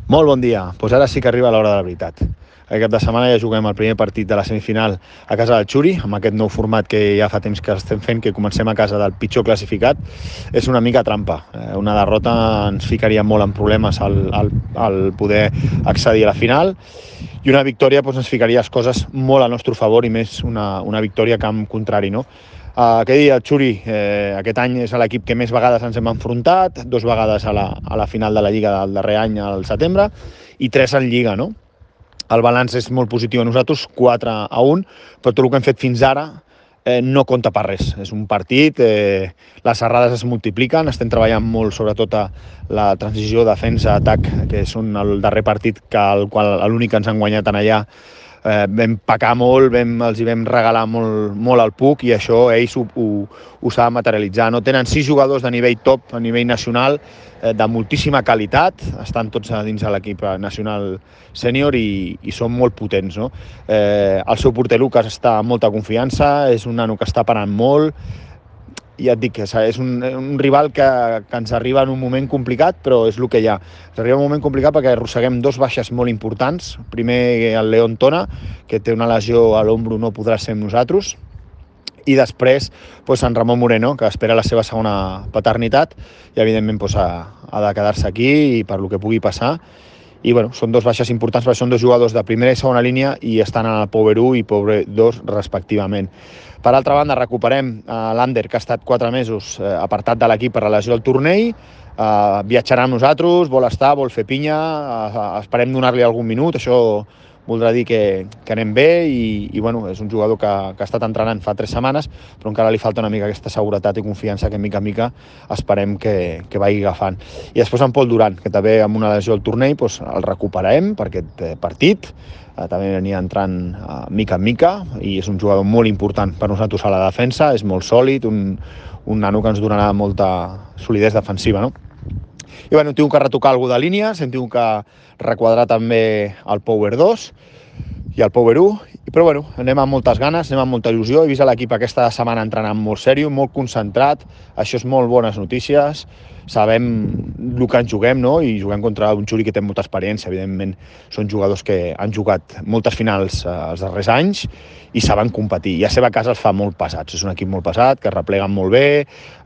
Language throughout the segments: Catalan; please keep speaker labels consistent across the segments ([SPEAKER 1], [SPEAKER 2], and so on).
[SPEAKER 1] Molt bon dia. Doncs ara sí que arriba l'hora de la veritat. Aquest cap de setmana ja juguem el primer partit de la semifinal a casa del Xuri, amb aquest nou format que ja fa temps que estem fent, que comencem a casa del pitjor classificat. És una mica trampa. Una derrota ens ficaria molt en problemes al poder accedir a la final, i una victòria doncs, ens ficaria les coses molt al nostre favor, i més una victòria a camp contrari, no? Aquell dia, el Xuri, aquest any és l'equip que més vegades ens hem enfrontat, 2 vegades a la final de la Lliga del darrer any, al setembre, i 3 en Lliga, no? El balanç és molt positiu a nosaltres, 4-1, però tot el que hem fet fins ara no compta per res. És un partit, les errades es multipliquen, estem treballant molt sobretot a la transició defensa-atac, que és el darrer partit l'únic que ens han guanyat en allà. Vam pecar molt, els hi vam regalar molt al puc, i això ells ho saben materialitzar. No tenen 6 jugadors de nivell top, a nivell nacional, de moltíssima qualitat, estan tots dins de l'equip nacional sènior i són molt potents, no? El seu porter Lucas està amb molta confiança, és un nano que està parant molt. Ja et dic que és un rival que ens arriba en un moment complicat, però és el que hi ha. Ens arriba en un moment complicat perquè arrosseguem 2 baixes molt importants. Primer, el León Tona, que té una lesió a l'ombro, no podrà ser amb nosaltres. I després, en Ramon Moreno, que espera la seva segona paternitat, i evidentment ha de quedar-se aquí i per lo que pugui passar. I són 2 baixes importants, perquè són 2 jugadors de primera i segona línia i estan en el Power 1 i Power 2 respectivament. Per altra banda, recuperem l'Ander, que ha estat 4 mesos apartat de l'equip per la lesió al torneig, viatjarà amb nosaltres, vol estar, vol fer pinya, esperem donar-li algun minut, això voldrà dir que anem bé, i és un jugador que ha estat entrenant fa 3 setmanes, però encara li falta una mica aquesta seguretat i confiança que mica en mica esperem que vagi agafant. I després en Pol Duran, que també amb una lesió al torneig el recuperarem per aquest partit, també anirà entrant mica en mica, i és un jugador molt important per nosaltres a la defensa, és molt sòlid, un nano que ens donarà molta solidesa defensiva, no? I hem tingut que retocar alguna de línies, hem tingut que requadrar també el Power 2 i el Power 1, però anem amb moltes ganes, anem amb molta il·lusió. He vist l'equip aquesta setmana entrenant molt seriós, molt concentrat, això és molt bones notícies. Sabem el que ens juguem, no? I juguem contra un Xuri que té molta experiència, evidentment són jugadors que han jugat moltes finals els darrers anys i saben competir, i a seva casa els fa molt pesats. És un equip molt pesat, que repleguen molt bé,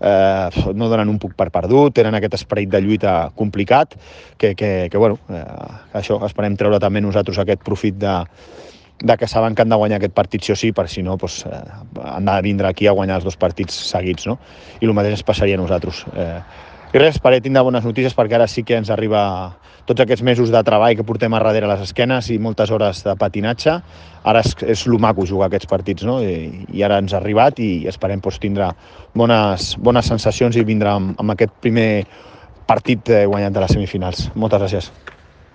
[SPEAKER 1] no donen un puc per perdut, tenen aquest esperit de lluita complicat, que això, esperem treure també nosaltres aquest profit de que saben que han de guanyar aquest partit sí o sí, per si no han de vindre aquí a guanyar els 2 partits seguits, no? I el mateix ens passaria a nosaltres. I res, esperem tindre bones notícies, perquè ara sí que ens arriba tots aquests mesos de treball que portem a darrere les esquenes i moltes hores de patinatge. Ara és lo maco jugar aquests partits, no? I ara ens ha arribat, i esperem tindre bones sensacions i vindre amb aquest primer partit guanyat de les semifinals. Moltes gràcies.